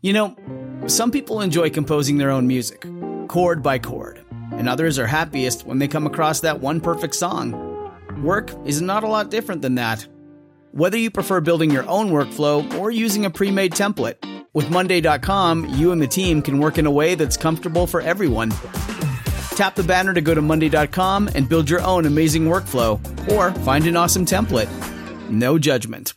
You know, some people enjoy composing their own music, chord by chord, and others are happiest when they come across that one perfect song. Work is not a lot different than that. Whether you prefer building your own workflow or using a pre-made template, with Monday.com, you and the team can work in a way that's comfortable for everyone. Tap the banner to go to Monday.com and build your own amazing workflow, or find an awesome template. No judgment.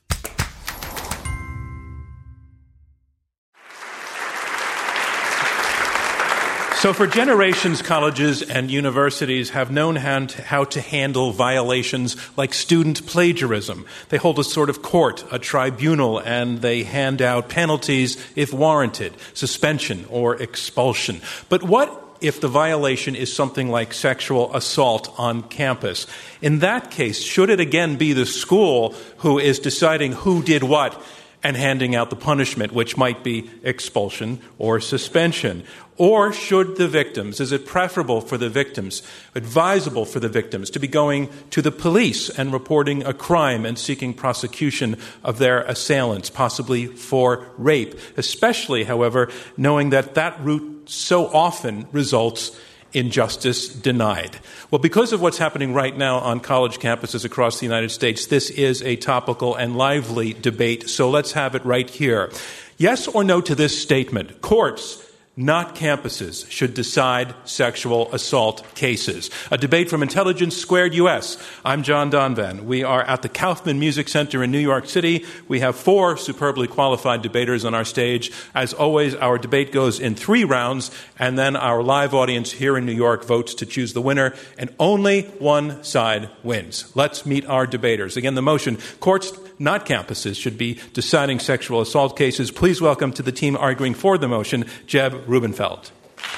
So for generations, colleges and universities have known how to handle violations like student plagiarism. They hold a sort of court, a tribunal, and they hand out penalties if warranted, suspension or expulsion. But what if the violation is something like sexual assault on campus? In that case, should it again be the school who is deciding who did what and handing out the punishment, which might be expulsion or suspension? Or should the victims, is it preferable for the victims, advisable for the victims, to be going to the police and reporting a crime and seeking prosecution of their assailants, possibly for rape, especially, however, knowing that that route so often results in justice denied? Well, because of what's happening right now on college campuses across the United States, this is a topical and lively debate, so let's have it right here. Yes or no to this statement: courts, not campuses, should decide sexual assault cases. A debate from Intelligence Squared US. I'm John Donvan. We are at the Kaufman Music Center in New York City. We have 4 superbly qualified debaters on our stage. As always, our debate goes in 3 rounds, and then our live audience here in New York votes to choose the winner, and only one side wins. Let's meet our debaters. Again, the motion: courts, not campuses, should be deciding sexual assault cases. Please welcome to the team arguing for the motion, Jeb Rubenfeld.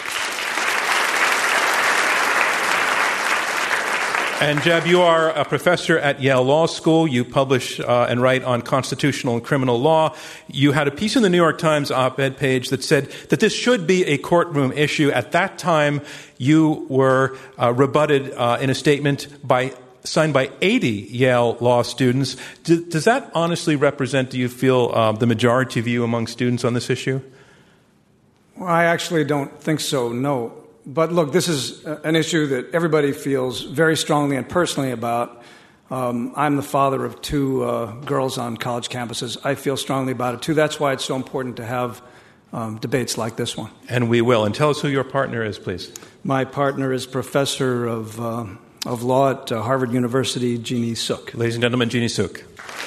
And Jeb, you are a professor at Yale Law School. You publish and write on constitutional and criminal law. You had a piece in the New York Times op-ed page that said that this should be a courtroom issue. At that time, you were rebutted in a statement signed by 80 Yale Law students. Does that honestly represent, do you feel, the majority view among students on this issue? Well, I actually don't think so, no. But look, this is an issue that everybody feels very strongly and personally about. I'm the father of 2 girls on college campuses. I feel strongly about it, too. That's why it's so important to have debates like this one. And we will. And tell us who your partner is, please. My partner is professor of law at Harvard University, Jeannie Suk. Ladies and gentlemen, Jeannie Suk.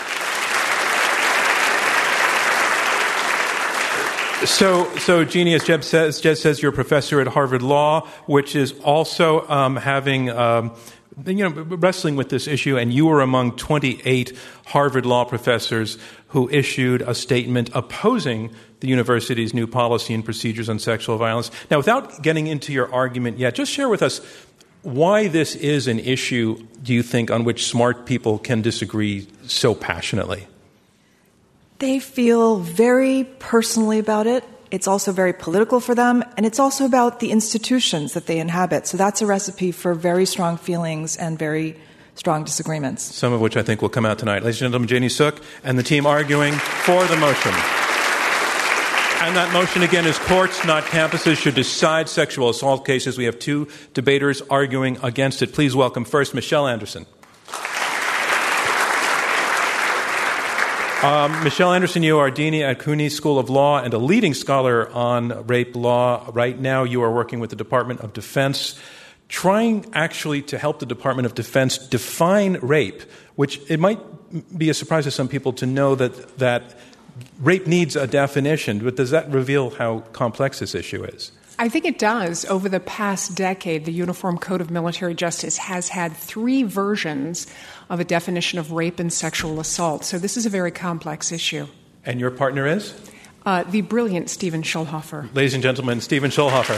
So Jeannie, as Jeb says, you're a professor at Harvard Law, which is also wrestling with this issue, and you were among 28 Harvard Law professors who issued a statement opposing the university's new policy and procedures on sexual violence. Now, without getting into your argument yet, just share with us why this is an issue, do you think, on which smart people can disagree so passionately? They feel very personally about it. It's also very political for them, and it's also about the institutions that they inhabit. So that's a recipe for very strong feelings and very strong disagreements. Some of which I think will come out tonight. Ladies and gentlemen, Jeannie Suk and the team arguing for the motion. And that motion, again, is courts, not campuses, should decide sexual assault cases. We have 2 debaters arguing against it. Please welcome first Michelle Anderson. Michelle Anderson, you are Dean at CUNY School of Law and a leading scholar on rape law. Right now, you are working with the Department of Defense, trying actually to help the Department of Defense define rape, which it might be a surprise to some people to know that rape needs a definition, but does that reveal how complex this issue is? I think it does. Over the past decade, the Uniform Code of Military Justice has had 3 versions of a definition of rape and sexual assault. So this is a very complex issue. And your partner is? The brilliant Stephen Schulhofer. Ladies and gentlemen, Stephen Schulhofer.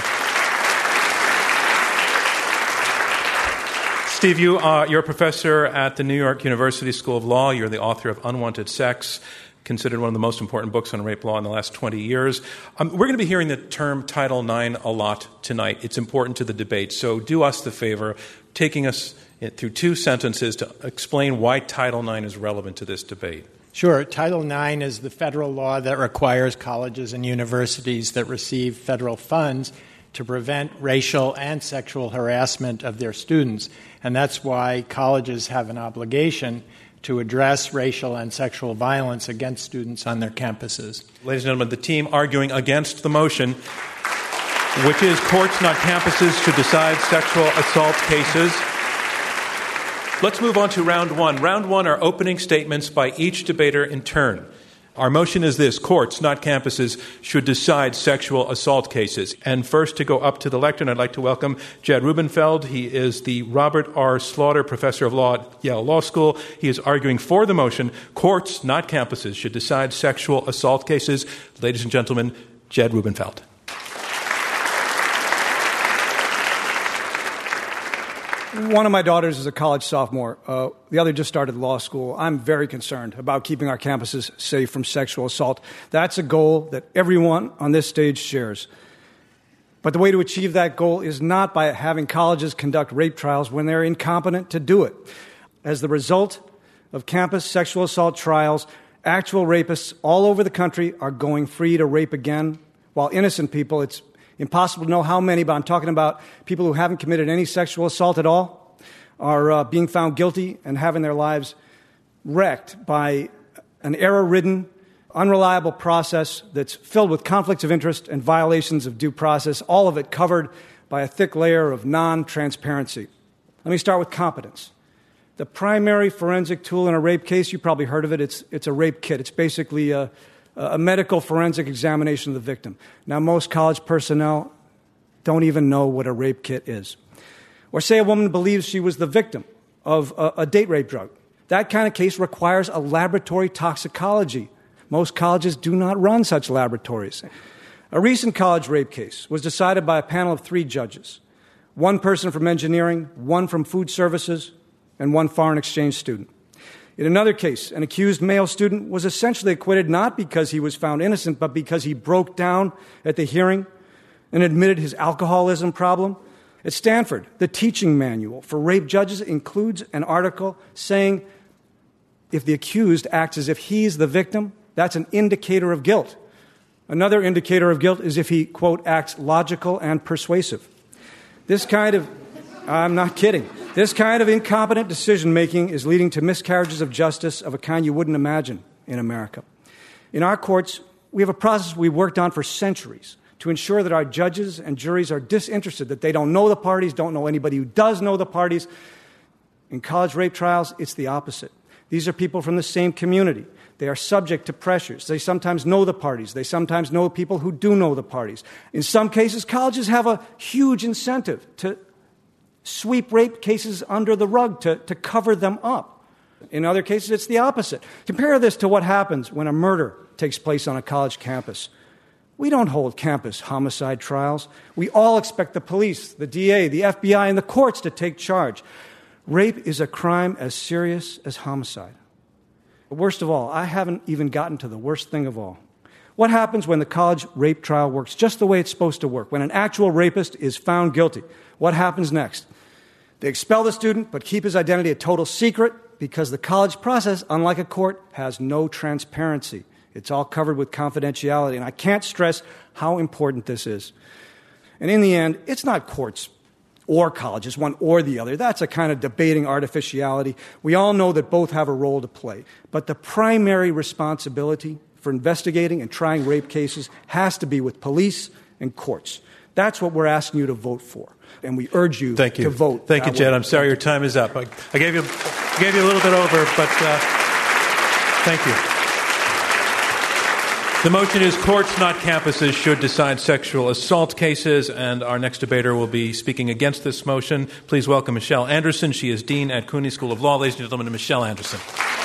Steve, you're a professor at the New York University School of Law. You're the author of Unwanted Sex, considered one of the most important books on rape law in the last 20 years. We're going to be hearing the term Title IX a lot tonight. It's important to the debate. So do us the favor, taking us through 2 sentences to explain why Title IX is relevant to this debate. Sure. Title IX is the federal law that requires colleges and universities that receive federal funds to prevent racial and sexual harassment of their students. And that's why colleges have an obligation to address racial and sexual violence against students on their campuses. Ladies and gentlemen, the team arguing against the motion, which is courts, not campuses, should decide sexual assault cases. Let's move on to round one. Round one are opening statements by each debater in turn. Our motion is this: courts, not campuses, should decide sexual assault cases. And first to go up to the lectern, I'd like to welcome Jed Rubenfeld. He is the Robert R. Slaughter Professor of Law at Yale Law School. He is arguing for the motion: courts, not campuses, should decide sexual assault cases. Ladies and gentlemen, Jed Rubenfeld. One of my daughters is a college sophomore. The other just started law school. I'm very concerned about keeping our campuses safe from sexual assault. That's a goal that everyone on this stage shares. But the way to achieve that goal is not by having colleges conduct rape trials when they're incompetent to do it. As the result of campus sexual assault trials, actual rapists all over the country are going free to rape again, while innocent people, it's impossible to know how many, but I'm talking about people who haven't committed any sexual assault at all, are being found guilty and having their lives wrecked by an error-ridden, unreliable process that's filled with conflicts of interest and violations of due process, all of it covered by a thick layer of non-transparency. Let me start with competence. The primary forensic tool in a rape case, you probably heard of it, it's a rape kit. It's basically a medical forensic examination of the victim. Now, most college personnel don't even know what a rape kit is. Or say a woman believes she was the victim of a date rape drug. That kind of case requires a laboratory toxicology. Most colleges do not run such laboratories. A recent college rape case was decided by a panel of 3 judges. 1 person from engineering, 1 from food services, and 1 foreign exchange student. In another case, an accused male student was essentially acquitted not because he was found innocent, but because he broke down at the hearing and admitted his alcoholism problem. At Stanford, the teaching manual for rape judges includes an article saying if the accused acts as if he's the victim, that's an indicator of guilt. Another indicator of guilt is if he, quote, acts logical and persuasive. I'm not kidding. This kind of incompetent decision-making is leading to miscarriages of justice of a kind you wouldn't imagine in America. In our courts, we have a process we've worked on for centuries to ensure that our judges and juries are disinterested, that they don't know the parties, don't know anybody who does know the parties. In college rape trials, it's the opposite. These are people from the same community. They are subject to pressures. They sometimes know the parties. They sometimes know people who do know the parties. In some cases, colleges have a huge incentive to sweep rape cases under the rug, to cover them up. In other cases, it's the opposite. Compare this to what happens when a murder takes place on a college campus. We don't hold campus homicide trials. We all expect the police, the DA, the FBI, and the courts to take charge. Rape is a crime as serious as homicide. But worst of all, I haven't even gotten to the worst thing of all. What happens when the college rape trial works just the way it's supposed to work? When an actual rapist is found guilty, what happens next? They expel the student, but keep his identity a total secret because the college process, unlike a court, has no transparency. It's all covered with confidentiality, and I can't stress how important this is. And in the end, it's not courts or colleges, one or the other. That's a kind of debating artificiality. We all know that both have a role to play. But the primary responsibility for investigating and trying rape cases has to be with police and courts. That's what we're asking you to vote for. And we urge you to vote. Thank you, Jed. I'm sorry your time is up. I gave you a little bit over, but thank you. The motion is courts, not campuses, should decide sexual assault cases, and our next debater will be speaking against this motion. Please welcome Michelle Anderson. She is Dean at Cooney School of Law. Ladies and gentlemen, Michelle Anderson.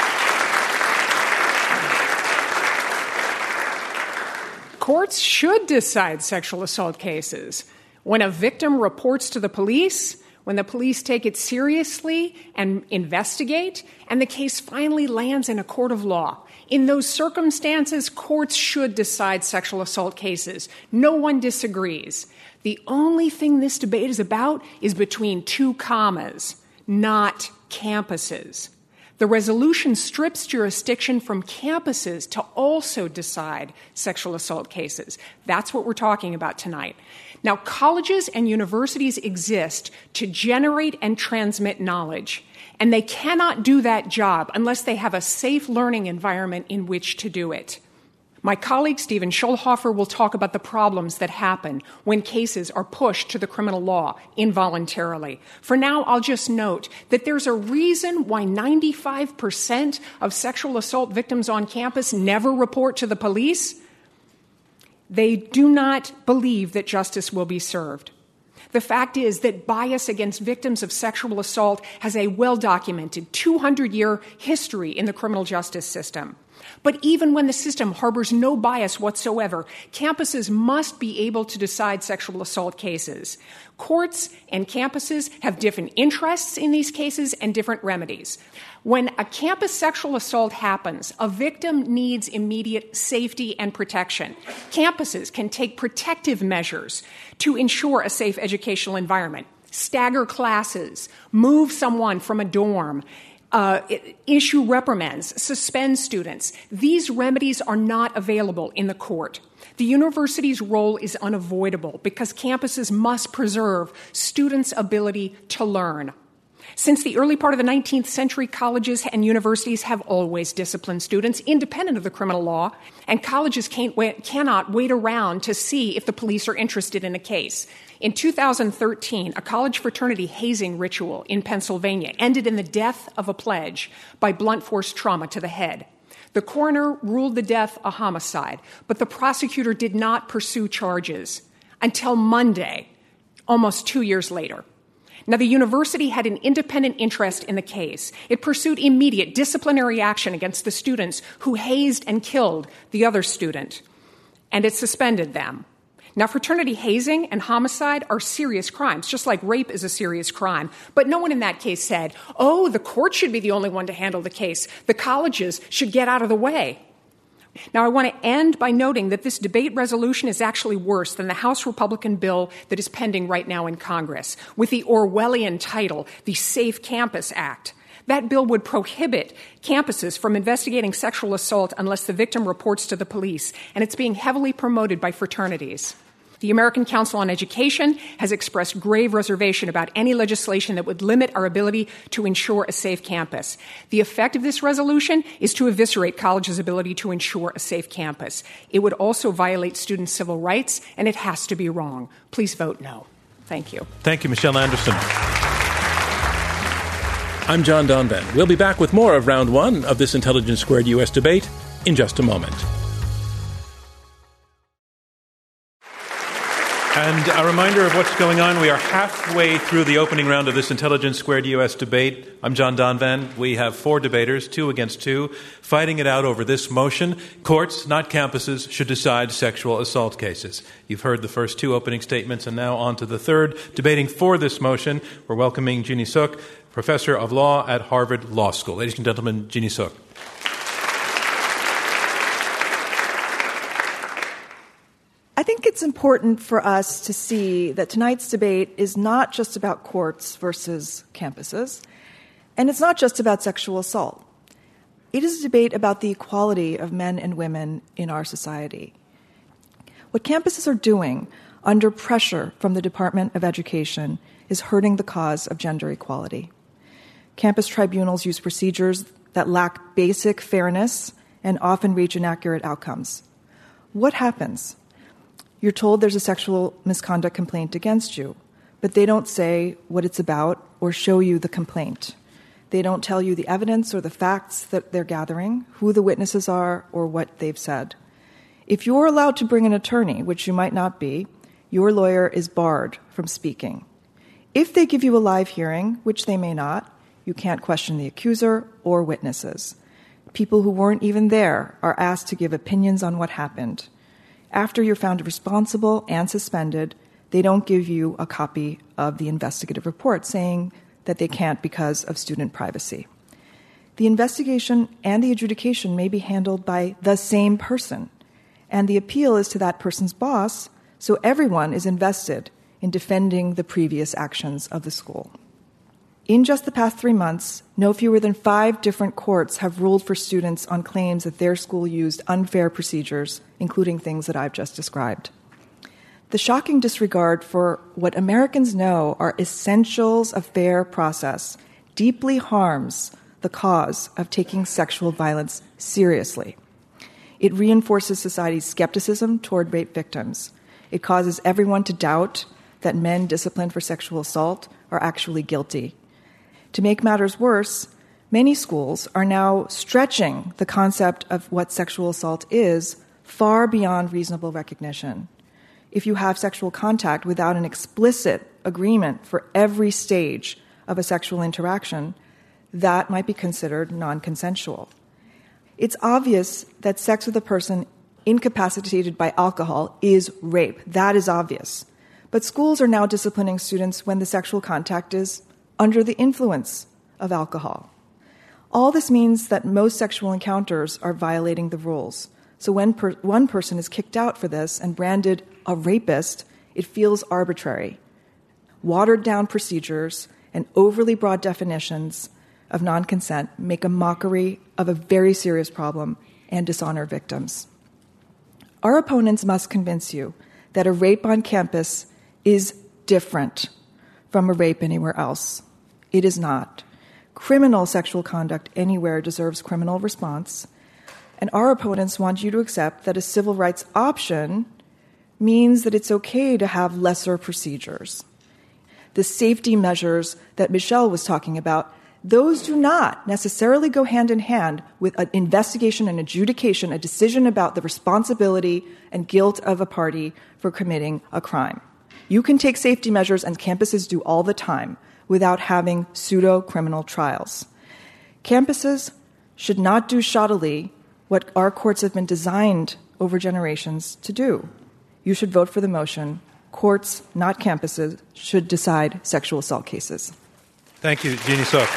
Courts should decide sexual assault cases. When a victim reports to the police, when the police take it seriously and investigate, and the case finally lands in a court of law. In those circumstances, courts should decide sexual assault cases. No one disagrees. The only thing this debate is about is between 2 commas, not campuses. The resolution strips jurisdiction from campuses to also decide sexual assault cases. That's what we're talking about tonight. Now, colleges and universities exist to generate and transmit knowledge, and they cannot do that job unless they have a safe learning environment in which to do it. My colleague Stephen Schulhofer will talk about the problems that happen when cases are pushed to the criminal law involuntarily. For now, I'll just note that there's a reason why 95% of sexual assault victims on campus never report to the police. They do not believe that justice will be served. The fact is that bias against victims of sexual assault has a well-documented 200-year history in the criminal justice system. But even when the system harbors no bias whatsoever, campuses must be able to decide sexual assault cases. Courts and campuses have different interests in these cases and different remedies. When a campus sexual assault happens, a victim needs immediate safety and protection. Campuses can take protective measures to ensure a safe educational environment, stagger classes, move someone from a dorm, issue reprimands, suspend students. These remedies are not available in the court. The university's role is unavoidable because campuses must preserve students' ability to learn. Since the early part of the 19th century, colleges and universities have always disciplined students independent of the criminal law, and colleges cannot wait around to see if the police are interested in a case. In 2013, a college fraternity hazing ritual in Pennsylvania ended in the death of a pledge by blunt force trauma to the head. The coroner ruled the death a homicide, but the prosecutor did not pursue charges until Monday, almost 2 years later. Now, the university had an independent interest in the case. It pursued immediate disciplinary action against the students who hazed and killed the other student, and it suspended them. Now, fraternity hazing and homicide are serious crimes, just like rape is a serious crime. But no one in that case said, oh, the court should be the only one to handle the case. The colleges should get out of the way. Now, I want to end by noting that this debate resolution is actually worse than the House Republican bill that is pending right now in Congress, with the Orwellian title, the Safe Campus Act. That bill would prohibit campuses from investigating sexual assault unless the victim reports to the police, and it's being heavily promoted by fraternities. The American Council on Education has expressed grave reservation about any legislation that would limit our ability to ensure a safe campus. The effect of this resolution is to eviscerate colleges' ability to ensure a safe campus. It would also violate students' civil rights, and it has to be wrong. Please vote no. Thank you. Thank you, Michelle Anderson. I'm John Donvan. We'll be back with more of Round 1 of this Intelligence Squared U.S. debate in just a moment. And a reminder of what's going on. We are halfway through the opening round of this Intelligence Squared U.S. debate. I'm John Donvan. We have 4 debaters, 2 against 2, fighting it out over this motion. Courts, not campuses, should decide sexual assault cases. You've heard the first 2 opening statements, and now on to the third. Debating for this motion, we're welcoming Jeannie Suk, professor of law at Harvard Law School. Ladies and gentlemen, Jeannie Suk. I think it's important for us to see that tonight's debate is not just about courts versus campuses, and it's not just about sexual assault. It is a debate about the equality of men and women in our society. What campuses are doing under pressure from the Department of Education is hurting the cause of gender equality. Campus tribunals use procedures that lack basic fairness and often reach inaccurate outcomes. What happens? You're told there's a sexual misconduct complaint against you, but they don't say what it's about or show you the complaint. They don't tell you the evidence or the facts that they're gathering, who the witnesses are, or what they've said. If you're allowed to bring an attorney, which you might not be, your lawyer is barred from speaking. If they give you a live hearing, which they may not, you can't question the accuser or witnesses. People who weren't even there are asked to give opinions on what happened. After you're found responsible and suspended, they don't give you a copy of the investigative report saying that they can't because of student privacy. The investigation and the adjudication may be handled by the same person, and the appeal is to that person's boss, so everyone is invested in defending the previous actions of the school. In just the past 3 months, no fewer than 5 different courts have ruled for students on claims that their school used unfair procedures, including things that I've just described. The shocking disregard for what Americans know are essentials of fair process deeply harms the cause of taking sexual violence seriously. It reinforces society's skepticism toward rape victims. It causes everyone to doubt that men disciplined for sexual assault are actually guilty. To make matters worse, many schools are now stretching the concept of what sexual assault is far beyond reasonable recognition. If you have sexual contact without an explicit agreement for every stage of a sexual interaction, that might be considered non-consensual. It's obvious that sex with a person incapacitated by alcohol is rape. That is obvious. But schools are now disciplining students when the sexual contact is under the influence of alcohol. All this means that most sexual encounters are violating the rules. So when one person is kicked out for this and branded a rapist, it feels arbitrary. Watered-down procedures and overly broad definitions of non-consent make a mockery of a very serious problem and dishonor victims. Our opponents must convince you that a rape on campus is different from a rape anywhere else. It is not. Criminal sexual conduct anywhere deserves criminal response, and our opponents want you to accept that a civil rights option means that it's okay to have lesser procedures. The safety measures that Michelle was talking about, those do not necessarily go hand in hand with an investigation and adjudication, a decision about the responsibility and guilt of a party for committing a crime. You can take safety measures, and campuses do all the time, without having pseudo-criminal trials. Campuses should not do shoddily what our courts have been designed over generations to do. You should vote for the motion. Courts, not campuses, should decide sexual assault cases. Thank you, Jeannie Suk.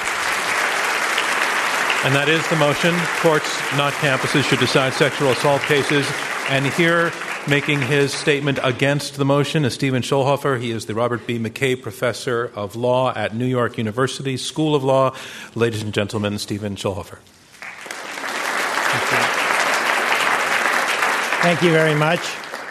And that is the motion. Courts, not campuses, should decide sexual assault cases. And here, making his statement against the motion, is Stephen Schulhofer. He is the Robert B. McKay Professor of Law at New York University School of Law. Ladies and gentlemen, Stephen Schulhofer. Thank you very much.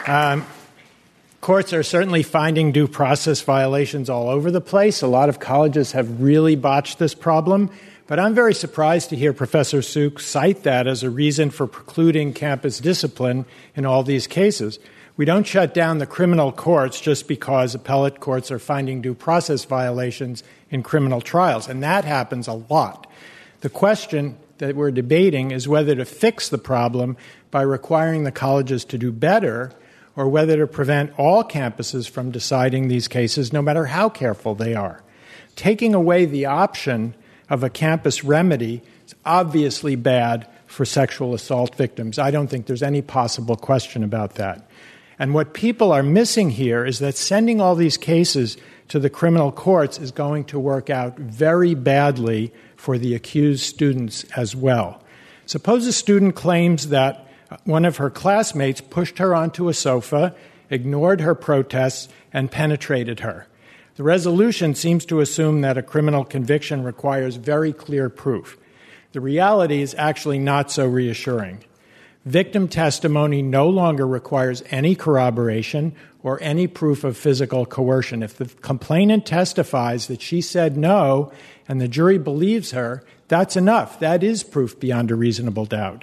Courts are certainly finding due process violations all over the place. A lot of colleges have really botched this problem. But I'm very surprised to hear Professor Suk cite that as a reason for precluding campus discipline in all these cases. We don't shut down the criminal courts just because appellate courts are finding due process violations in criminal trials, and that happens a lot. The question that we're debating is whether to fix the problem by requiring the colleges to do better, or whether to prevent all campuses from deciding these cases, no matter how careful they are. Taking away the option of a campus remedy is obviously bad for sexual assault victims. I don't think there's any possible question about that. And what people are missing here is that sending all these cases to the criminal courts is going to work out very badly for the accused students as well. Suppose a student claims that one of her classmates pushed her onto a sofa, ignored her protests, and penetrated her. The resolution seems to assume that a criminal conviction requires very clear proof. The reality is actually not so reassuring. Victim testimony no longer requires any corroboration or any proof of physical coercion. If the complainant testifies that she said no and the jury believes her, that's enough. That is proof beyond a reasonable doubt.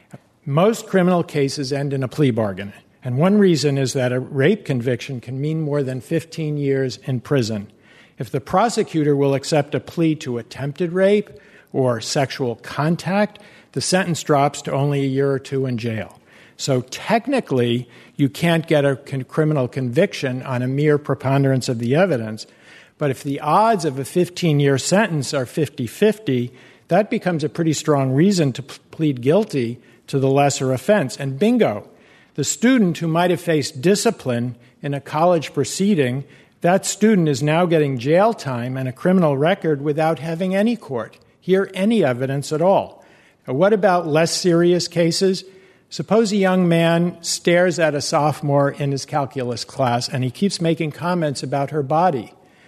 Most criminal cases end in a plea bargain. And one reason is that a rape conviction can mean more than 15 years in prison. If the prosecutor will accept a plea to attempted rape or sexual contact, the sentence drops to only a year or 2 in jail. So technically, you can't get a criminal conviction on a mere preponderance of the evidence. But if the odds of a 15-year sentence are 50-50, that becomes a pretty strong reason to plead guilty to the lesser offense. And bingo, the student who might have faced discipline in a college proceeding, that student is now getting jail time and a criminal record without having any court, hear any evidence at all. Now, what about less serious cases? Suppose a young man stares at a sophomore in his calculus class and he keeps making comments about her body.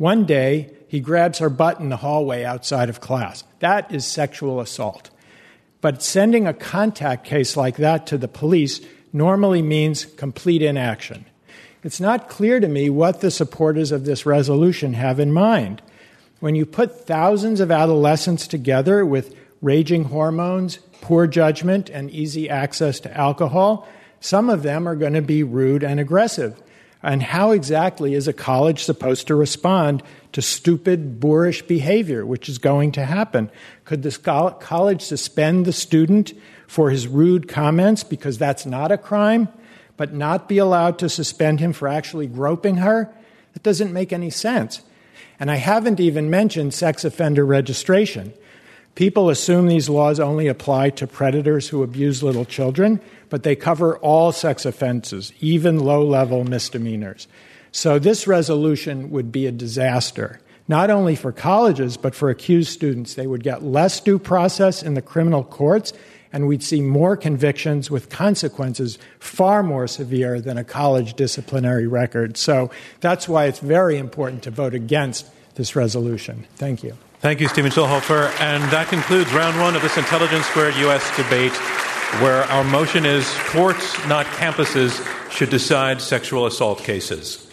One day, he grabs her butt in the hallway outside of class. That is sexual assault. But sending a contact case like that to the police normally means complete inaction. It's not clear to me what the supporters of this resolution have in mind. When you put thousands of adolescents together with raging hormones, poor judgment, and easy access to alcohol, some of them are going to be rude and aggressive. And how exactly is a college supposed to respond to stupid, boorish behavior, which is going to happen? Could the college suspend the student for his rude comments because that's not a crime, but not be allowed to suspend him for actually groping her? That doesn't make any sense. And I haven't even mentioned sex offender registration. People assume these laws only apply to predators who abuse little children, but they cover all sex offenses, even low-level misdemeanors. So this resolution would be a disaster, not only for colleges, but for accused students. They would get less due process in the criminal courts, and we'd see more convictions with consequences far more severe than a college disciplinary record. So that's why it's very important to vote against this resolution. Thank you. Thank you, Stephen Schulhofer. And that concludes round one of this Intelligence Squared U.S. debate, where our motion is courts, not campuses, should decide sexual assault cases.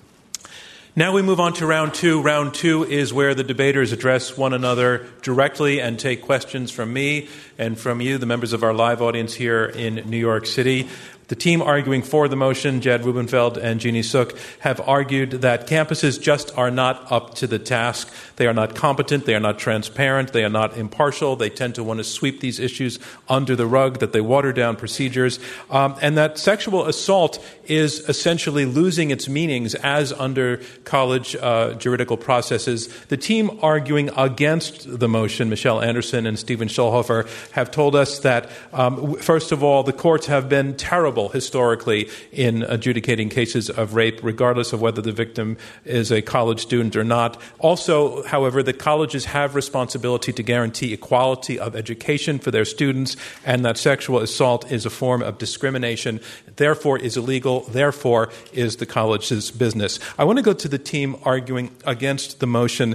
Now we move on to round two. Round two is where the debaters address one another directly and take questions from me and from you, the members of our live audience here in New York City. The team arguing for the motion, Jad Rubenfeld and Jeannie Suk, have argued that campuses just are not up to the task. They are not competent. They are not transparent. They are not impartial. They tend to want to sweep these issues under the rug, that they water down procedures, and that sexual assault is essentially losing its meanings as under college juridical processes. The team arguing against the motion, Michelle Anderson and Stephen Schulhofer, have told us that, first of all, the courts have been terrible historically in adjudicating cases of rape, regardless of whether the victim is a college student or not. Also, however, that colleges have responsibility to guarantee equality of education for their students, and that sexual assault is a form of discrimination, therefore is illegal, therefore is the college's business. I want to go to the team arguing against the motion,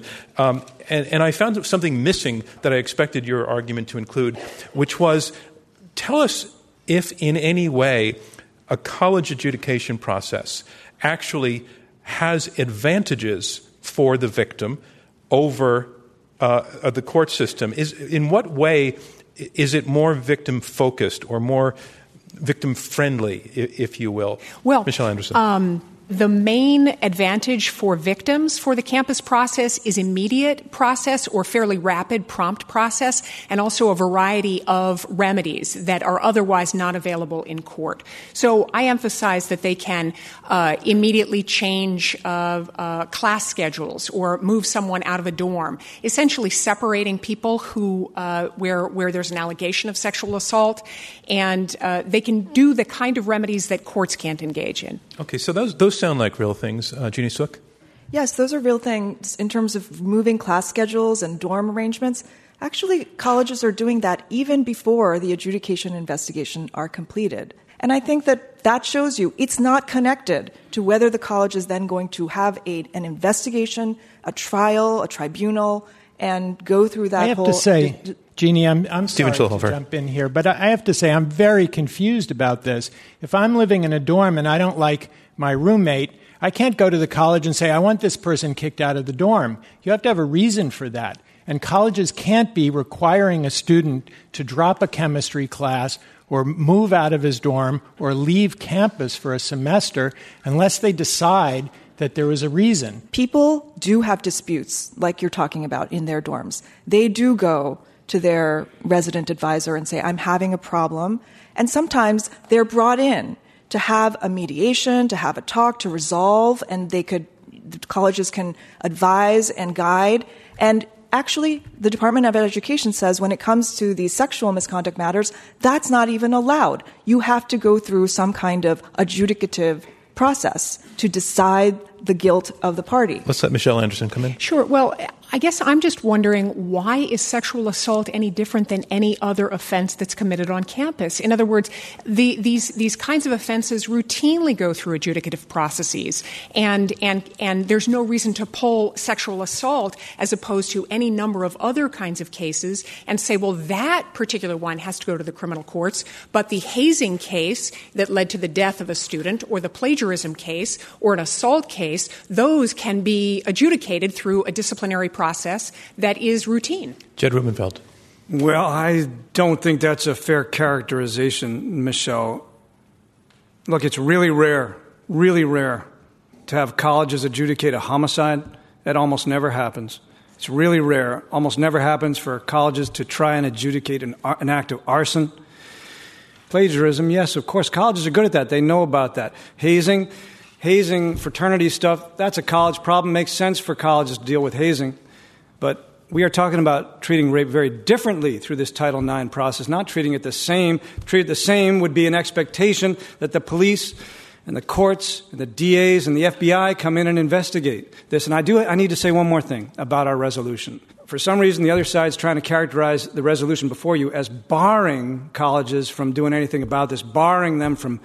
and I found something missing that I expected your argument to include, which was, tell us if in any way a college adjudication process actually has advantages for the victim over the court system. In what way is it more victim-focused or more victim-friendly, if you will? Well, Michelle Anderson. The main advantage for victims for the campus process is immediate process or fairly rapid, prompt process, and also a variety of remedies that are otherwise not available in court. So I emphasize that they can immediately change class schedules or move someone out of a dorm, essentially separating people who where there's an allegation of sexual assault, and they can do the kind of remedies that courts can't engage in. Okay, so those sound like real things. Jeannie Suk? Yes, those are real things in terms of moving class schedules and dorm arrangements. Actually, colleges are doing that even before the adjudication investigation are completed. And I think that shows you it's not connected to whether the college is then going to have an investigation, a trial, a tribunal, and go through that whole... I have to say, Jeannie, I'm sorry to jump in here, but I have to say I'm very confused about this. If I'm living in a dorm and I don't like my roommate, I can't go to the college and say, I want this person kicked out of the dorm. You have to have a reason for that. And colleges can't be requiring a student to drop a chemistry class or move out of his dorm or leave campus for a semester unless they decide that there was a reason. People do have disputes, like you're talking about, in their dorms. They do go to their resident advisor and say, I'm having a problem. And sometimes they're brought in to have a mediation, to have a talk, to resolve, and the colleges can advise and guide. And actually, the Department of Education says when it comes to these sexual misconduct matters, that's not even allowed. You have to go through some kind of adjudicative process to decide the guilt of the party. Let's let Michelle Anderson come in. Sure. Well, I guess I'm just wondering, why is sexual assault any different than any other offense that's committed on campus? In other words, these kinds of offenses routinely go through adjudicative processes, and there's no reason to pull sexual assault as opposed to any number of other kinds of cases and say, well, that particular one has to go to the criminal courts, but the hazing case that led to the death of a student, or the plagiarism case, or an assault case, those can be adjudicated through a disciplinary process that is routine. Jed Rubenfeld. Well, I don't think that's a fair characterization, Michelle. Look, it's really rare to have colleges adjudicate a homicide. That almost never happens. It's really rare. Almost never happens for colleges to try and adjudicate an act of arson. Plagiarism, yes, of course, colleges are good at that. They know about that. Hazing, fraternity stuff, that's a college problem. Makes sense for colleges to deal with hazing. But we are talking about treating rape very differently through this Title IX process, not treating it the same. Treat it the same would be an expectation that the police and the courts and the DAs and the FBI come in and investigate this. And I need to say one more thing about our resolution. For some reason, the other side's trying to characterize the resolution before you as barring colleges from doing anything about this, barring them from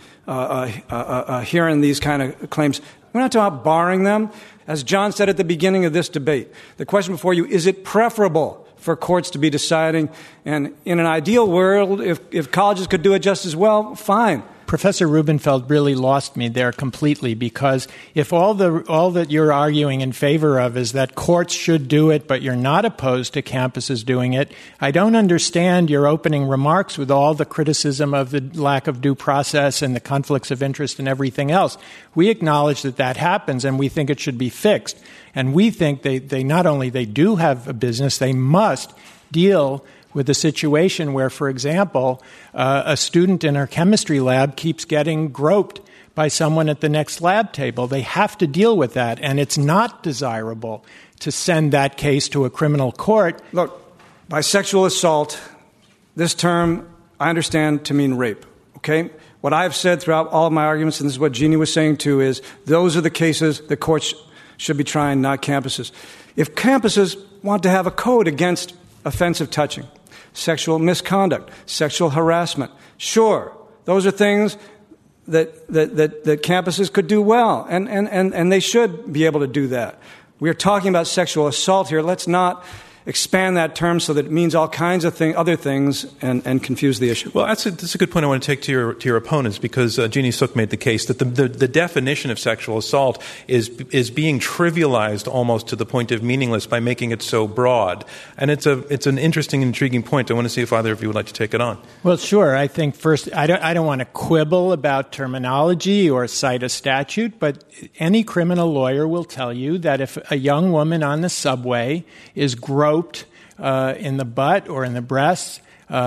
hearing these kind of claims. We're not talking about barring them. As John said at the beginning of this debate, the question before you, is it preferable for courts to be deciding? And in an ideal world, if colleges could do it just as well, fine. Professor Rubenfeld really lost me there completely, because if all that you're arguing in favor of is that courts should do it, but you're not opposed to campuses doing it, I don't understand your opening remarks with all the criticism of the lack of due process and the conflicts of interest and everything else. We acknowledge that happens, and we think it should be fixed. And we think they not only they do have a business, they must deal with a situation where, for example, a student in her chemistry lab keeps getting groped by someone at the next lab table. They have to deal with that, and it's not desirable to send that case to a criminal court. Look, by sexual assault, this term I understand to mean rape, okay? What I've said throughout all of my arguments, and this is what Jeannie was saying too, is those are the cases the courts should be trying, not campuses. If campuses want to have a code against offensive touching, sexual misconduct, sexual harassment, sure, those are things that campuses could do well, and they should be able to do that. We are talking about sexual assault here. Let's not expand that term so that it means all kinds of other things and confuse the issue. Well, that's a good point I want to take to your opponents, because Jeannie Suk made the case that the definition of sexual assault is being trivialized almost to the point of meaningless by making it so broad. And it's an interesting, intriguing point. I want to see if either of you would like to take it on. Well, sure. I think first, I don't want to quibble about terminology or cite a statute, but any criminal lawyer will tell you that if a young woman on the subway is groped in the butt or in the breasts,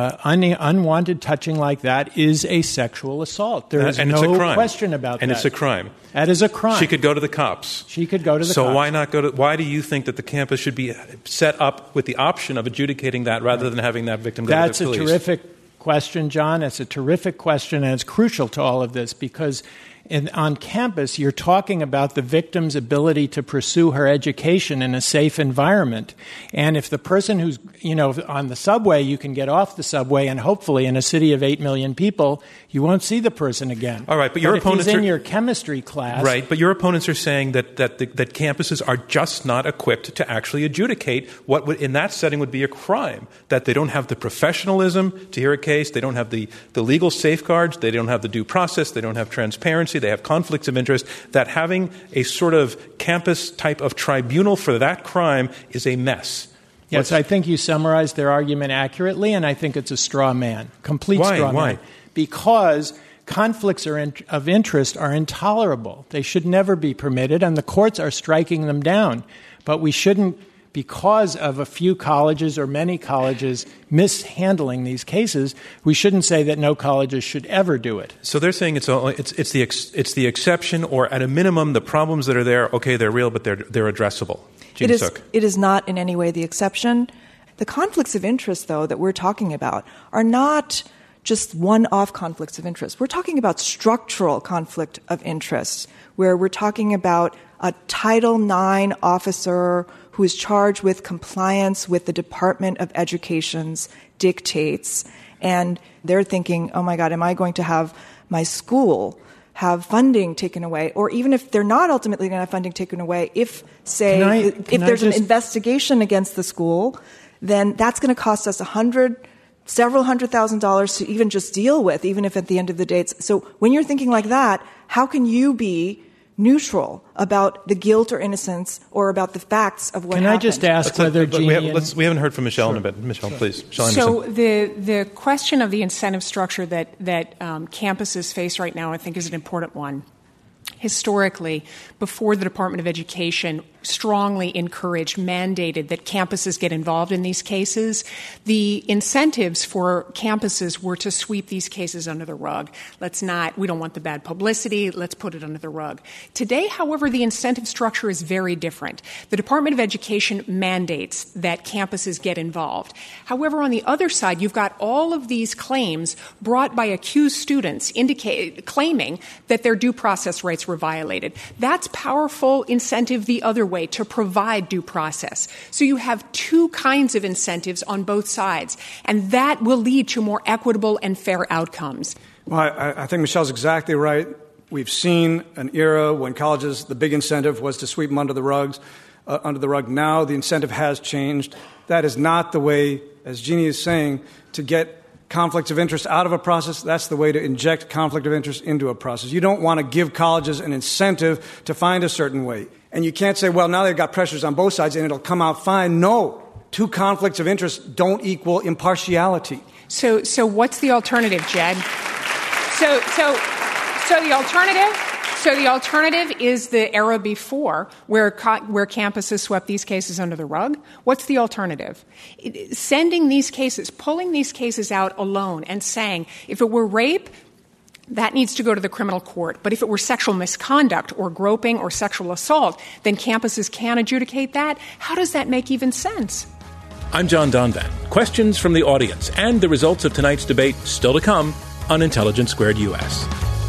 unwanted touching like that is a sexual assault. There is no question about that. And it's a crime. That is a crime. She could go to the cops. So why not go to? Why do you think that the campus should be set up with the option of adjudicating that rather than having that victim go to the police? That's a terrific question, John. It's a terrific question, and it's crucial to all of this, because on campus, you're talking about the victim's ability to pursue her education in a safe environment. And if the person who's, on the subway, you can get off the subway, and hopefully in a city of 8 million people, you won't see the person again. All right, but your opponents if he's in your chemistry class. Right, but your opponents are saying that campuses are just not equipped to actually adjudicate what would, in that setting would be a crime, that they don't have the professionalism to hear a case, they don't have the legal safeguards, they don't have the due process, they don't have transparency, they have conflicts of interest, that having a sort of campus type of tribunal for that crime is a mess. Yes, I think you summarized their argument accurately, and I think it's a straw man, complete straw man. Why? Because conflicts of interest are intolerable. They should never be permitted, and the courts are striking them down. But we shouldn't, because of a few colleges or many colleges mishandling these cases, we shouldn't say that no colleges should ever do it. So they're saying it's the exception, or at a minimum, the problems that are there, okay, they're real, but they're addressable. It is not in any way the exception. The conflicts of interest, though, that we're talking about are not just one-off conflicts of interest. We're talking about structural conflict of interest, where we're talking about a Title IX officer who is charged with compliance with the Department of Education's dictates. And they're thinking, oh my God, am I going to have my school have funding taken away? Or even if they're not ultimately going to have funding taken away, if, say, if there's an investigation against the school, then that's going to cost us several $100,000 to even just deal with, even if at the end of the day it's... So when you're thinking like that, how can you be neutral about the guilt or innocence or about the facts of what happened? Can I just ask whether Jeannie... We haven't heard from Michelle in a bit. Michelle, please. Michelle so Anderson. the question of the incentive structure that campuses face right now, I think, is an important one. Historically, before the Department of Education strongly encouraged, mandated that campuses get involved in these cases, the incentives for campuses were to sweep these cases under the rug. We don't want the bad publicity, let's put it under the rug. Today, however, the incentive structure is very different. The Department of Education mandates that campuses get involved. However, on the other side, you've got all of these claims brought by accused students claiming that their due process rights were violated. That's powerful incentive the other way, to provide due process. So you have two kinds of incentives on both sides, and that will lead to more equitable and fair outcomes. Well, I think Michelle's exactly right. We've seen an era when colleges, the big incentive was to sweep them under the rug. Now the incentive has changed. That is not the way, as Jeannie is saying, to get conflicts of interest out of a process. That's the way to inject conflict of interest into a process. You don't want to give colleges an incentive to find a certain way. And you can't say, well, now they've got pressures on both sides and it'll come out fine. No. Two conflicts of interest don't equal impartiality. So what's the alternative, Jed? So the alternative is the era before where campuses swept these cases under the rug. What's the alternative? Sending these cases, pulling these cases out alone and saying, if it were rape, that needs to go to the criminal court. But if it were sexual misconduct or groping or sexual assault, then campuses can adjudicate that. How does that make even sense? I'm John Donvan. Questions from the audience and the results of tonight's debate still to come on Intelligence Squared US.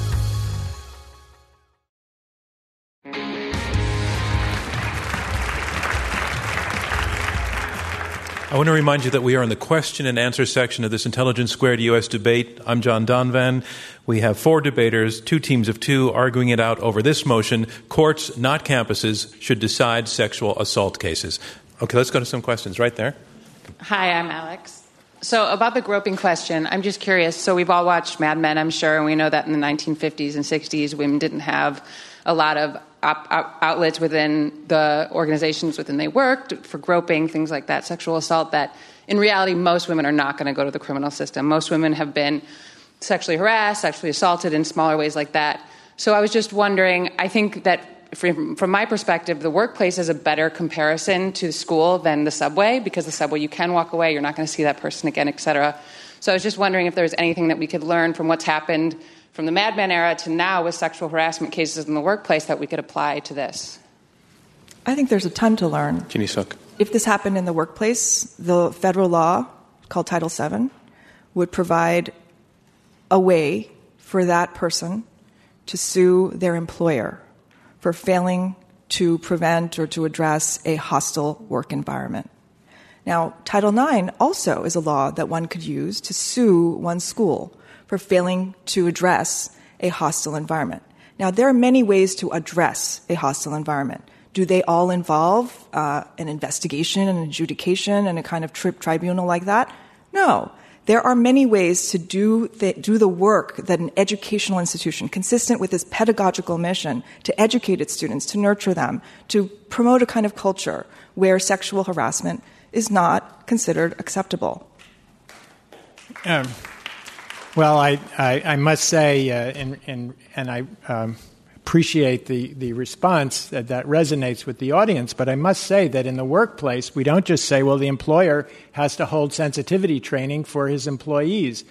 I want to remind you that we are in the question and answer section of this Intelligence Squared US debate. I'm John Donvan. We have 4 debaters, 2 teams of 2, arguing it out over this motion: courts, not campuses, should decide sexual assault cases. Okay, let's go to some questions right there. Hi, I'm Alex. So about the groping question, I'm just curious. So we've all watched Mad Men, I'm sure, and we know that in the 1950s and 60s, women didn't have a lot of outlets within the organizations within they worked for groping, things like that, sexual assault, that in reality most women are not going to go to the criminal system. Most women have been sexually harassed, sexually assaulted in smaller ways like that. So I was just wondering, I think that from my perspective, the workplace is a better comparison to school than the subway, because the subway you can walk away, you're not going to see that person again, et cetera. So I was just wondering if there's anything that we could learn from what's happened from the Mad Men era to now with sexual harassment cases in the workplace that we could apply to this. I think there's a ton to learn. Jeannie Suk. If this happened in the workplace, the federal law called Title VII would provide a way for that person to sue their employer for failing to prevent or to address a hostile work environment. Now, Title IX also is a law that one could use to sue one's school for failing to address a hostile environment. Now, there are many ways to address a hostile environment. Do they all involve an investigation, an adjudication, and a kind of tribunal like that? No. There are many ways to do the work that an educational institution, consistent with its pedagogical mission, to educate its students, to nurture them, to promote a kind of culture where sexual harassment is not considered acceptable. Well, I must say, and I appreciate the response that resonates with the audience, but I must say that in the workplace, we don't just say, well, the employer has to hold sensitivity training for his employees.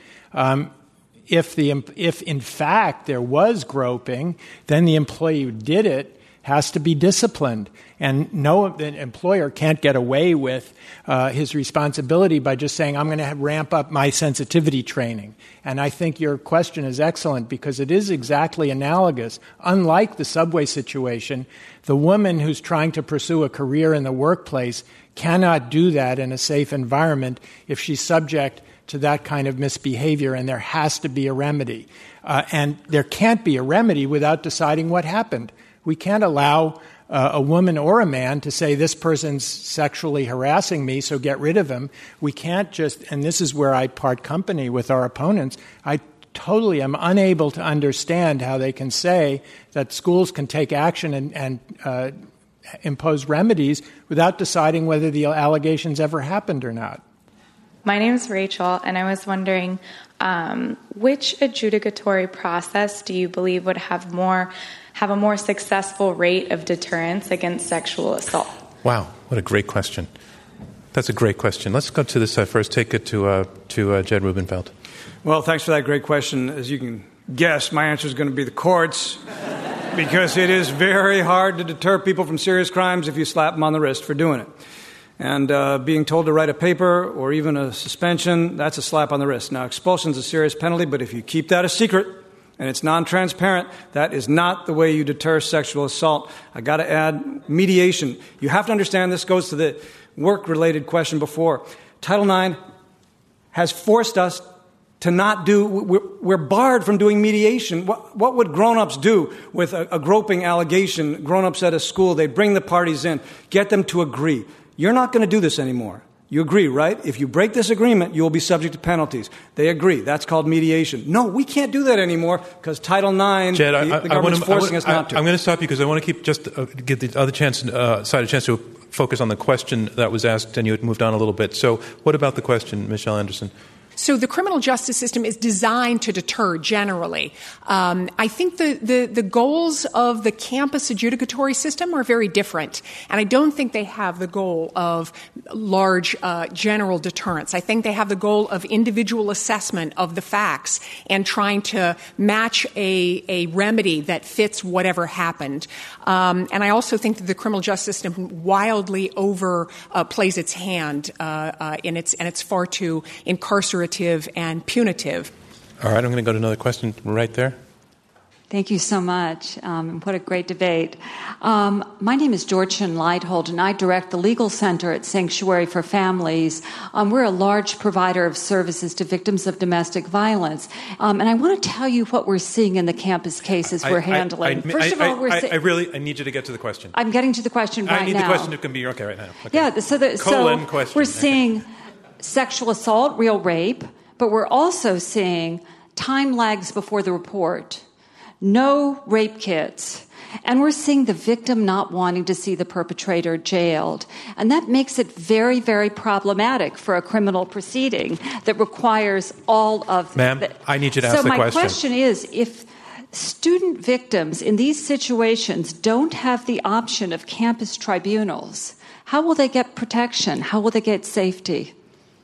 If in fact there was groping, then the employee who did it has to be disciplined. And no employer can't get away with his responsibility by just saying, I'm going to ramp up my sensitivity training. And I think your question is excellent because it is exactly analogous. Unlike the subway situation, the woman who's trying to pursue a career in the workplace cannot do that in a safe environment if she's subject to that kind of misbehavior, and there has to be a remedy. And there can't be a remedy without deciding what happened. We can't allow a woman or a man to say, this person's sexually harassing me, so get rid of him. We can't just, and this is where I part company with our opponents, I totally am unable to understand how they can say that schools can take action and impose remedies without deciding whether the allegations ever happened or not. My name is Rachel, and I was wondering which adjudicatory process do you believe would have a more successful rate of deterrence against sexual assault? Wow, what a great question. That's a great question. Let's go to this first. Take it to Jed Rubenfeld. Well, thanks for that great question. As you can guess, my answer is going to be the courts, because it is very hard to deter people from serious crimes if you slap them on the wrist for doing it. And being told to write a paper or even a suspension, that's a slap on the wrist. Now, expulsion is a serious penalty, but if you keep that a secret and it's non-transparent, that is not the way you deter sexual assault. I got to add mediation. You have to understand this goes to the work-related question before. Title IX has forced us to not do, we're barred from doing mediation. What would grown-ups do with a groping allegation? Grown-ups at a school, they bring the parties in, get them to agree. You're not going to do this anymore. You agree, right? If you break this agreement, you will be subject to penalties. They agree. That's called mediation. No, we can't do that anymore because Title IX, Jed, the government's forcing us not to. I'm going to stop you because I want to keep give the other side a chance to focus on the question that was asked, and you had moved on a little bit. So what about the question, Michelle Anderson? So the criminal justice system is designed to deter generally. I think the goals of the campus adjudicatory system are very different. And I don't think they have the goal of large general deterrence. I think they have the goal of individual assessment of the facts and trying to match a remedy that fits whatever happened. And I also think that the criminal justice system wildly overplays its hand and it's far too incarcerative and punitive. All right, I'm going to go to another question right there. Thank you so much. What a great debate. My name is Georgian Leithold, and I direct the Legal Center at Sanctuary for Families. We're a large provider of services to victims of domestic violence. And I want to tell you what we're seeing in the campus cases we're handling. First of all, I need you to get to the question. I'm getting to the question right now. I need the question. It can be okay right now. Okay. Yeah, so question. We're seeing sexual assault, real rape, but we're also seeing time lags before the report. No rape kits. And we're seeing the victim not wanting to see the perpetrator jailed. And that makes it very, very problematic for a criminal proceeding that requires all of Ma'am, I need you to ask the question. So my question is, if student victims in these situations don't have the option of campus tribunals, how will they get protection? How will they get safety?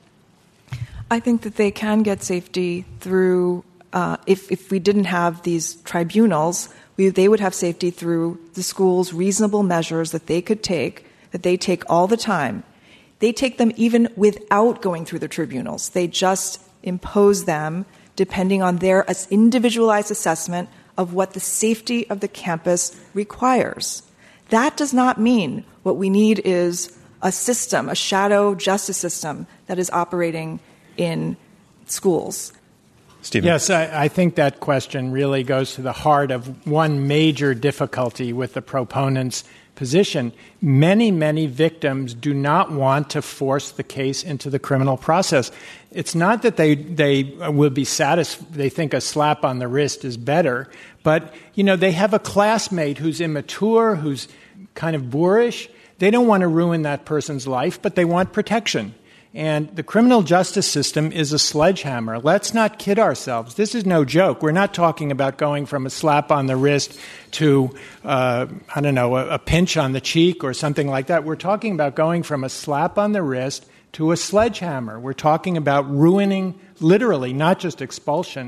I think that they can get safety through if we didn't have these tribunals, they would have safety through the school's reasonable measures that they could take, that they take all the time. They take them even without going through the tribunals. They just impose them depending on their individualized assessment of what the safety of the campus requires. That does not mean what we need is a system, a shadow justice system that is operating in schools. Stephen. Yes, I think that question really goes to the heart of one major difficulty with the proponent's position. Many, many victims do not want to force the case into the criminal process. It's not that they will be satisfied, they think a slap on the wrist is better, but, they have a classmate who's immature, who's kind of boorish. They don't want to ruin that person's life, but they want protection. And the criminal justice system is a sledgehammer. Let's not kid ourselves. This is no joke. We're not talking about going from a slap on the wrist to, a pinch on the cheek or something like that. We're talking about going from a slap on the wrist to a sledgehammer. We're talking about ruining, literally, not just expulsion,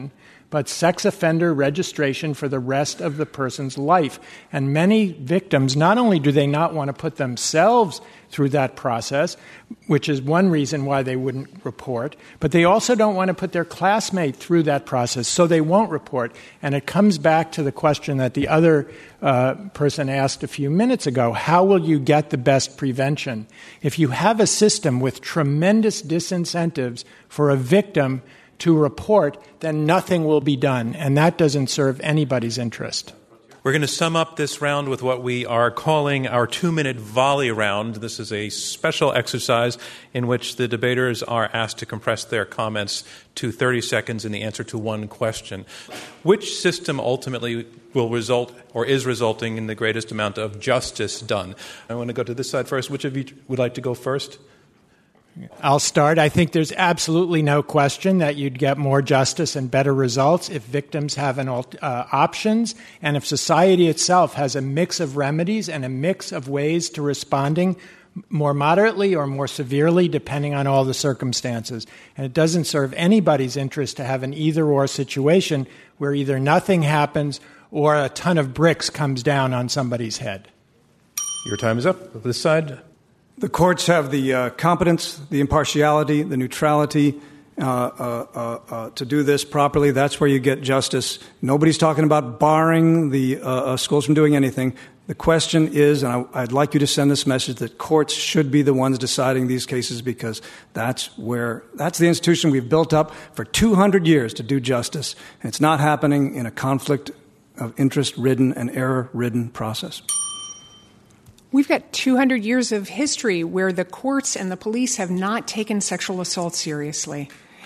but sex offender registration for the rest of the person's life. And many victims, not only do they not want to put themselves through that process, which is one reason why they wouldn't report, but they also don't want to put their classmate through that process, so they won't report. And it comes back to the question that the other person asked a few minutes ago: how will you get the best prevention? If you have a system with tremendous disincentives for a victim to report, then nothing will be done, and that doesn't serve anybody's interest. We're going to sum up this round with what we are calling our 2-minute volley round. This is a special exercise in which the debaters are asked to compress their comments to 30 seconds in the answer to one question. Which system ultimately will result or is resulting in the greatest amount of justice done? I want to go to this side first. Which of you would like to go first? I'll start. I think there's absolutely no question that you'd get more justice and better results if victims have options, and if society itself has a mix of remedies and a mix of ways to responding more moderately or more severely, depending on all the circumstances. And it doesn't serve anybody's interest to have an either-or situation where either nothing happens or a ton of bricks comes down on somebody's head. Your time is up. This side. The courts have the competence, the impartiality, the neutrality to do this properly. That's where you get justice. Nobody's talking about barring the schools from doing anything. The question is, and I'd like you to send this message, that courts should be the ones deciding these cases, because that's the institution we've built up for 200 years to do justice. And it's not happening in a conflict of interest-ridden and error-ridden process. We've got 200 years of history where the courts and the police have not taken sexual assault seriously.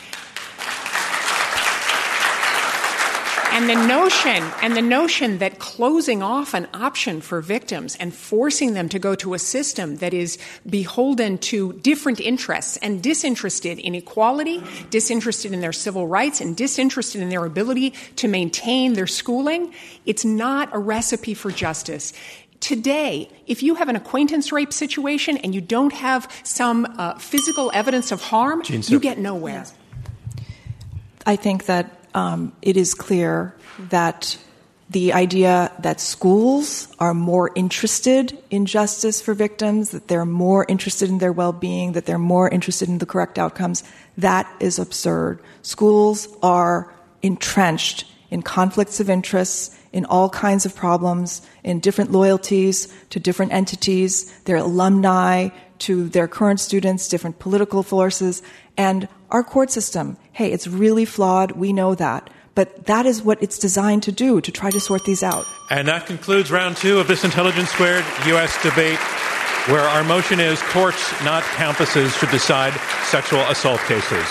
And the notion that closing off an option for victims and forcing them to go to a system that is beholden to different interests and disinterested in equality, disinterested in their civil rights, and disinterested in their ability to maintain their schooling, it's not a recipe for justice. Today, if you have an acquaintance rape situation and you don't have some physical evidence of harm, you get nowhere. I think that it is clear that the idea that schools are more interested in justice for victims, that they're more interested in their well-being, that they're more interested in the correct outcomes, that is absurd. Schools are entrenched in conflicts of interests, in all kinds of problems, in different loyalties to different entities, their alumni to their current students, different political forces. And our court system, hey, it's really flawed. We know that. But that is what it's designed to do, to try to sort these out. And that concludes round 2 of this Intelligence Squared U.S. debate, where our motion is courts, not campuses, should decide sexual assault cases.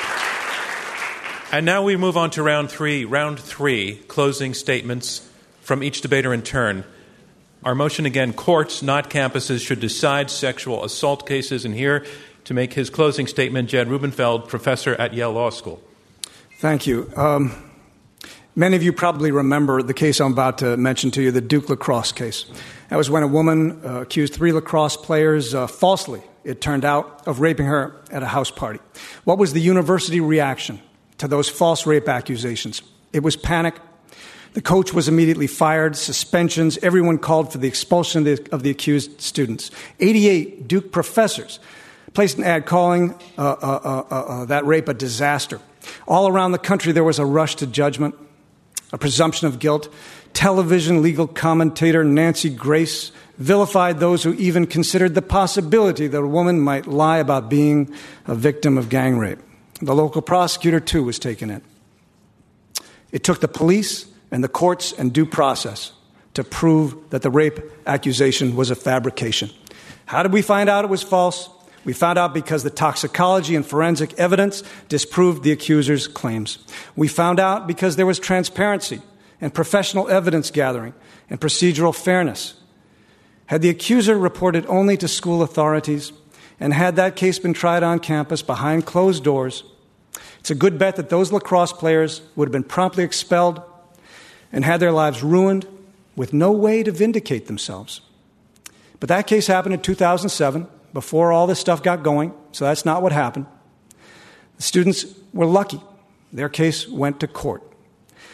And now we move on to round 3. Round 3, closing statements from each debater in turn. Our motion again, courts, not campuses, should decide sexual assault cases. And here to make his closing statement, Jed Rubenfeld, professor at Yale Law School. Thank you. Many of you probably remember the case I'm about to mention to you, the Duke lacrosse case. That was when a woman accused 3 lacrosse players falsely, it turned out, of raping her at a house party. What was the university reaction to those false rape accusations? It was panic. The coach was immediately fired, suspensions. Everyone called for the expulsion of the accused students. 88 Duke professors placed an ad calling that rape a disaster. All around the country, there was a rush to judgment, a presumption of guilt. Television legal commentator Nancy Grace vilified those who even considered the possibility that a woman might lie about being a victim of gang rape. The local prosecutor, too, was taken in. It took the police and the courts and due process to prove that the rape accusation was a fabrication. How did we find out it was false? We found out because the toxicology and forensic evidence disproved the accuser's claims. We found out because there was transparency and professional evidence gathering and procedural fairness. Had the accuser reported only to school authorities, and had that case been tried on campus behind closed doors, it's a good bet that those lacrosse players would have been promptly expelled and had their lives ruined with no way to vindicate themselves. But that case happened in 2007, before all this stuff got going, so that's not what happened. The students were lucky. Their case went to court.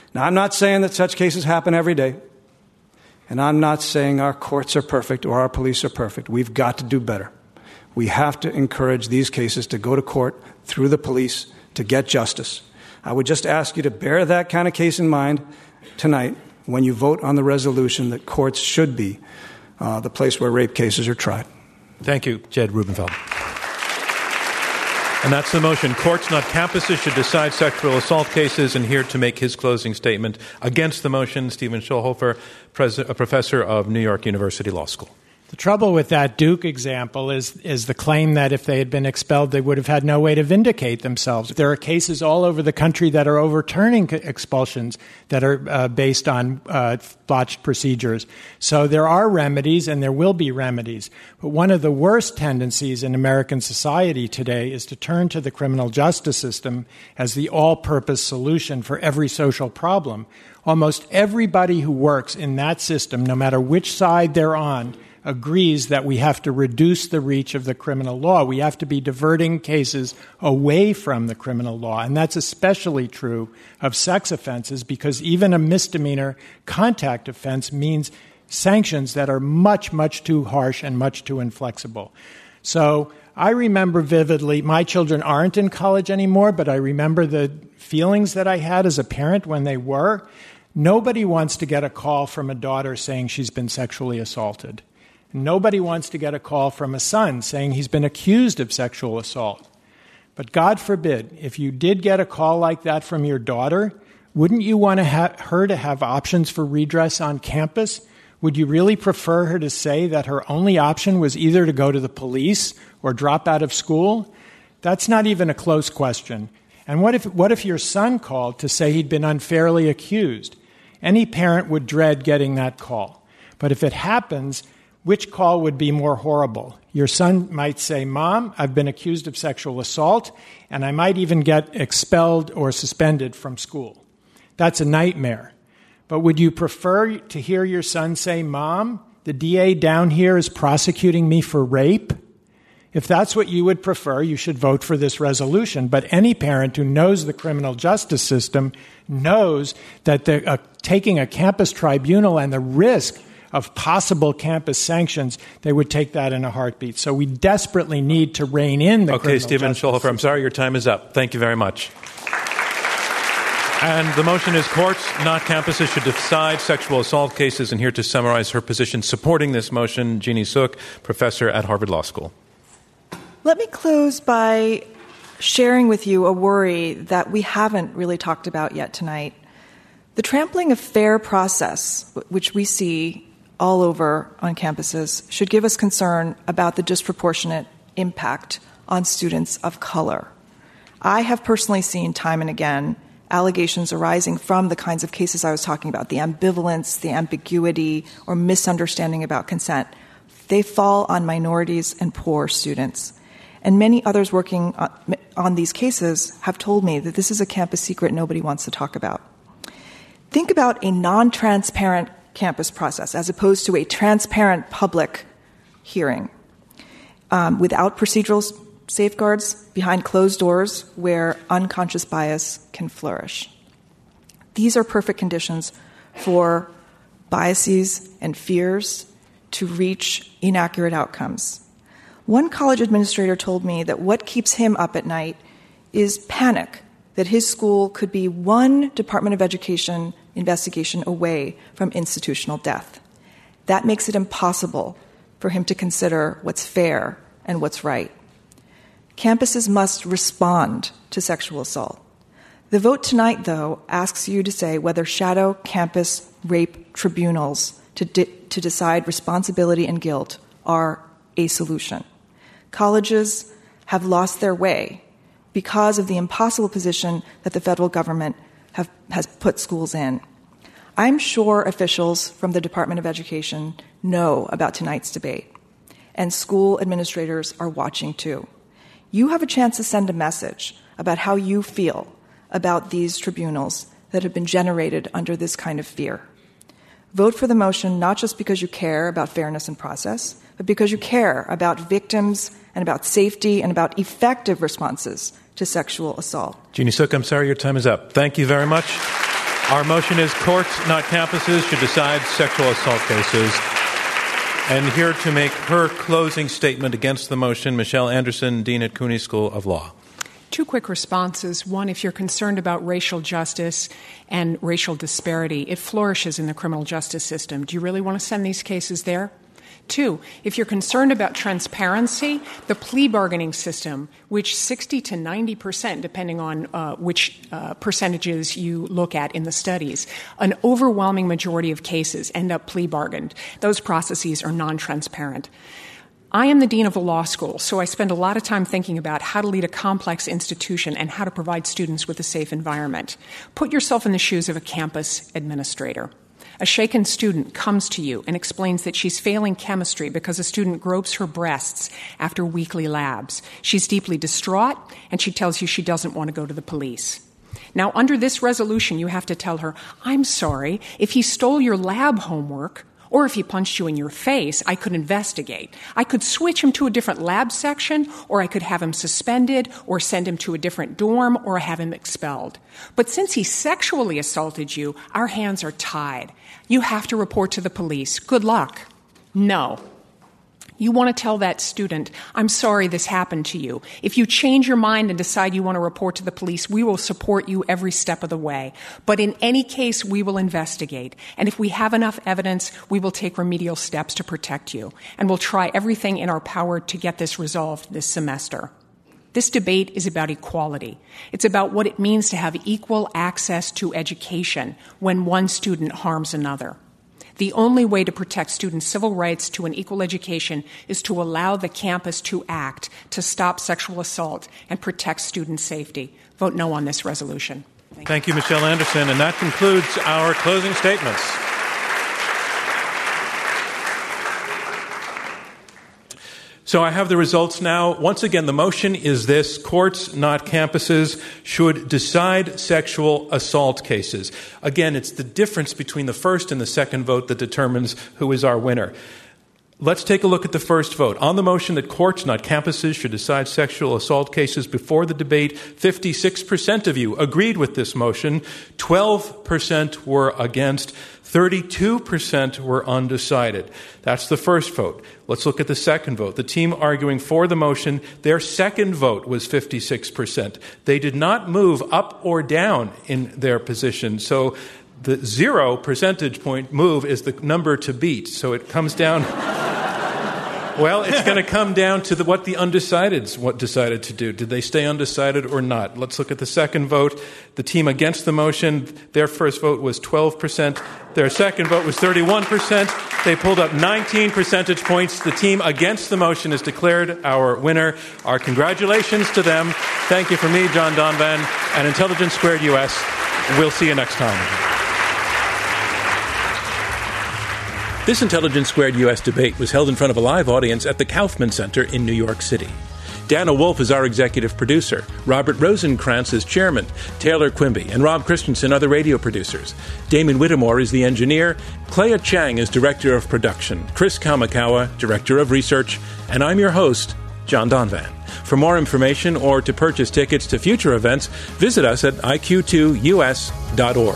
Now, I'm not saying that such cases happen every day, and I'm not saying our courts are perfect or our police are perfect. We've got to do better. We have to encourage these cases to go to court through the police to get justice. I would just ask you to bear that kind of case in mind tonight when you vote on the resolution that courts should be the place where rape cases are tried. Thank you, Jed Rubenfeld. And that's the motion. Courts, not campuses, should decide sexual assault cases. And here to make his closing statement against the motion, Stephen Schulhofer, a professor of New York University Law School. The trouble with that Duke example is the claim that if they had been expelled, they would have had no way to vindicate themselves. There are cases all over the country that are overturning expulsions that are based on botched procedures. So there are remedies, and there will be remedies. But one of the worst tendencies in American society today is to turn to the criminal justice system as the all-purpose solution for every social problem. Almost everybody who works in that system, no matter which side they're on, agrees that we have to reduce the reach of the criminal law. We have to be diverting cases away from the criminal law. And that's especially true of sex offenses, because even a misdemeanor contact offense means sanctions that are much, much too harsh and much too inflexible. So I remember vividly, my children aren't in college anymore, but I remember the feelings that I had as a parent when they were. Nobody wants to get a call from a daughter saying she's been sexually assaulted. Nobody wants to get a call from a son saying he's been accused of sexual assault. But God forbid, if you did get a call like that from your daughter, wouldn't you want her to have options for redress on campus? Would you really prefer her to say that her only option was either to go to the police or drop out of school? That's not even a close question. And what if your son called to say he'd been unfairly accused? Any parent would dread getting that call. But if it happens, which call would be more horrible? Your son might say, "Mom, I've been accused of sexual assault, and I might even get expelled or suspended from school." That's a nightmare. But would you prefer to hear your son say, "Mom, the DA down here is prosecuting me for rape"? If that's what you would prefer, you should vote for this resolution. But any parent who knows the criminal justice system knows that taking a campus tribunal and the risk of possible campus sanctions, they would take that in a heartbeat. So we desperately need to rein in the criminal justice. Okay, Stephen Schulhofer, I'm sorry, your time is up. Thank you very much. And the motion is courts, not campuses, should decide sexual assault cases. And here to summarize her position supporting this motion, Jeannie Suk, professor at Harvard Law School. Let me close by sharing with you a worry that we haven't really talked about yet tonight. The trampling of fair process, which we see all over on campuses, should give us concern about the disproportionate impact on students of color. I have personally seen time and again allegations arising from the kinds of cases I was talking about, the ambivalence, the ambiguity, or misunderstanding about consent. They fall on minorities and poor students. And many others working on these cases have told me that this is a campus secret nobody wants to talk about. Think about a non-transparent campus process as opposed to a transparent public hearing without procedural safeguards behind closed doors where unconscious bias can flourish. These are perfect conditions for biases and fears to reach inaccurate outcomes. One college administrator told me that what keeps him up at night is panic that his school could be one Department of Education investigation away from institutional death. That makes it impossible for him to consider what's fair and what's right. Campuses must respond to sexual assault. The vote tonight, though, asks you to say whether shadow campus rape tribunals to decide responsibility and guilt are a solution. Colleges have lost their way because of the impossible position that the federal government has put schools in. I'm sure officials from the Department of Education know about tonight's debate, and school administrators are watching too. You have a chance to send a message about how you feel about these tribunals that have been generated under this kind of fear. Vote for the motion not just because you care about fairness and process, but because you care about victims and about safety and about effective responses to sexual assault. Jeannie Suk, I'm sorry, your time is up. Thank you very much. Our motion is courts, not campuses, should decide sexual assault cases. And here to make her closing statement against the motion, Michelle Anderson, Dean at CUNY School of Law. Two quick responses. One, if you're concerned about racial justice and racial disparity, it flourishes in the criminal justice system. Do you really want to send these cases there? Two, if you're concerned about transparency, the plea bargaining system, which 60 to 90%, depending on which percentages you look at in the studies, an overwhelming majority of cases end up plea bargained. Those processes are non-transparent. I am the dean of the law school, so I spend a lot of time thinking about how to lead a complex institution and how to provide students with a safe environment. Put yourself in the shoes of a campus administrator. A shaken student comes to you and explains that she's failing chemistry because a student gropes her breasts after weekly labs. She's deeply distraught, and she tells you she doesn't want to go to the police. Now, under this resolution, you have to tell her, I'm sorry, if he stole your lab homework, or if he punched you in your face, I could investigate. I could switch him to a different lab section, or I could have him suspended, or send him to a different dorm, or have him expelled. But since he sexually assaulted you, our hands are tied. You have to report to the police. Good luck. No. You want to tell that student, I'm sorry this happened to you. If you change your mind and decide you want to report to the police, we will support you every step of the way. But in any case, we will investigate. And if we have enough evidence, we will take remedial steps to protect you. And we'll try everything in our power to get this resolved this semester. This debate is about equality. It's about what it means to have equal access to education when one student harms another. The only way to protect students' civil rights to an equal education is to allow the campus to act to stop sexual assault and protect student safety. Vote no on this resolution. Thank you, Michelle Anderson. And that concludes our closing statements. So I have the results now. Once again, the motion is this: courts, not campuses, should decide sexual assault cases. Again, it's the difference between the first and the second vote that determines who is our winner. Let's take a look at the first vote. On the motion that courts, not campuses, should decide sexual assault cases, before the debate, 56% of you agreed with this motion, 12% were against, 32% were undecided. That's the first vote. Let's look at the second vote. The team arguing for the motion, their second vote was 56%. They did not move up or down in their position. So the 0 percentage point move is the number to beat. So it comes down... Well, it's going to come down to what the undecideds decided to do. Did they stay undecided or not? Let's look at the second vote. The team against the motion, their first vote was 12%. Their second vote was 31%. They pulled up 19 percentage points. The team against the motion is declared our winner. Our congratulations to them. Thank you from me, John Donvan, and Intelligence Squared US. We'll see you next time. This Intelligence Squared U.S. debate was held in front of a live audience at the Kaufman Center in New York City. Dana Wolf is our executive producer. Robert Rosenkrantz is chairman. Taylor Quimby and Rob Christensen are the radio producers. Damon Whittemore is the engineer. Clea Chang is director of production. Chris Kamikawa, director of research. And I'm your host, John Donvan. For more information or to purchase tickets to future events, visit us at iq2us.org.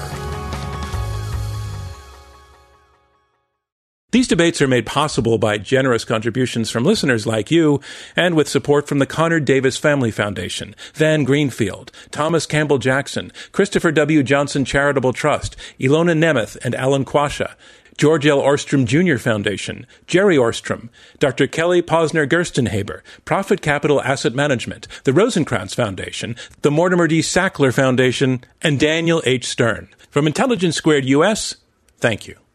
These debates are made possible by generous contributions from listeners like you, and with support from the Connor Davis Family Foundation, Van Greenfield, Thomas Campbell Jackson, Christopher W. Johnson Charitable Trust, Ilona Nemeth and Alan Quasha, George L. Orstrom Jr. Foundation, Jerry Orstrom, Dr. Kelly Posner Gerstenhaber, Profit Capital Asset Management, the Rosenkrantz Foundation, the Mortimer D. Sackler Foundation, and Daniel H. Stern. From Intelligence Squared U.S., thank you.